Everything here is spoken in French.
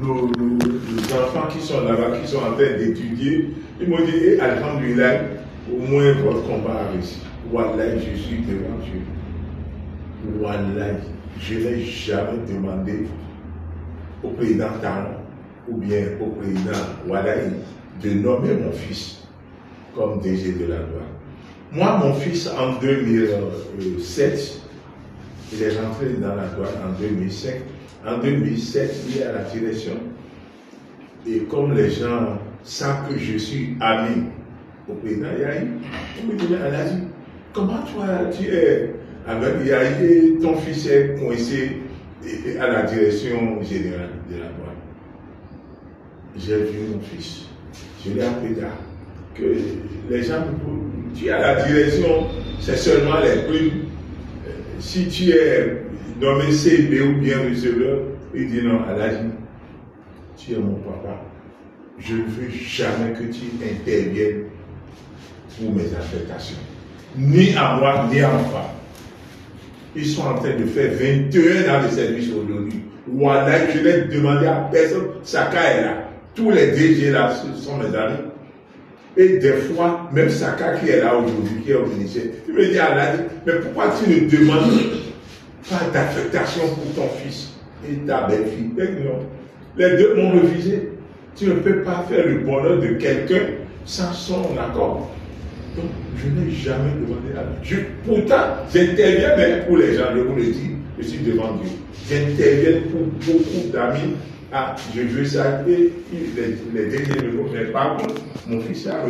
nos enfants qui sont là-bas, qui sont en train d'étudier, ils m'ont dit, hey, alhamdoulilah, au moins votre combat a réussi. Wallah, je suis devant Dieu. Wallah, je n'ai jamais demandé au président Talon ou bien au président Wadaï de nommer mon fils comme DG de la douane. Moi, mon fils, en 2007, il est rentré dans la douane en 2005. En 2007, il est à la direction. Et comme les gens savent que je suis ami au président Yahi, ils me disent, Alhaji, comment toi, tu es avec Yahi, ton fils est coincé à la direction générale de la douane. J'ai vu mon fils. Je l'ai appris là que les gens, tu es à la direction, c'est seulement les primes. Si tu es nommé CB ou bien receveur, il dit non, Alhaji, tu es mon papa. Je ne veux jamais que tu interviennes pour mes affectations. Ni à moi, ni à mon papa. Ils sont en train de faire 21 ans de service aujourd'hui. Voilà, je n'ai demandé à personne. Saka est là. Tous les DG là sont mes amis. Et des fois, même Saka qui est là aujourd'hui, qui est au ministère, il me dit, Alhaji, mais pourquoi tu ne demandes pas d'affectation pour ton fils et ta belle-fille? Non. Les deux m'ont refusé. Tu ne peux pas faire le bonheur de quelqu'un sans son accord. Donc, je n'ai jamais demandé à Dieu. Pourtant, j'interviens même pour les gens, je vous le dis, je suis devant Dieu. J'interviens pour beaucoup d'amis. Ah, je veux ça, et les derniers jours, mais par contre, mon fils a